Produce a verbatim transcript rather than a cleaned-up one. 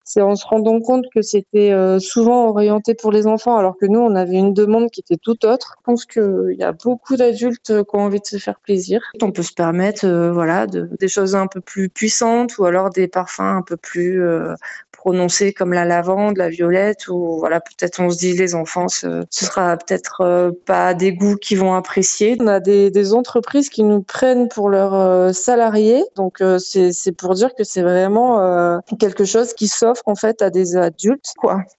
C'est en se rendant compte que c'était, heu, souvent orienté pour les enfants alors que nous, on avait une demande qui était tout autre. Je pense qu'il y a beaucoup d'adultes, heu, qui ont envie de se faire plaisir. On peut se permettre, heu, voilà, de des choses un peu plus puissantes ou alors des parfums un peu plus, heu, prononcés comme la lavande, la violette ou voilà, peut-être on se dit: «Les enfants, ce ce sera peut-être, heu, pas des goûts qu'ils vont apprécier». On a des des entreprises qui nous prennent pour leurs, heu, salariés donc heu, c'est c'est pour dire que c'est vraiment, heu, quelque chose qui s'offre en fait à des adultes, quoi.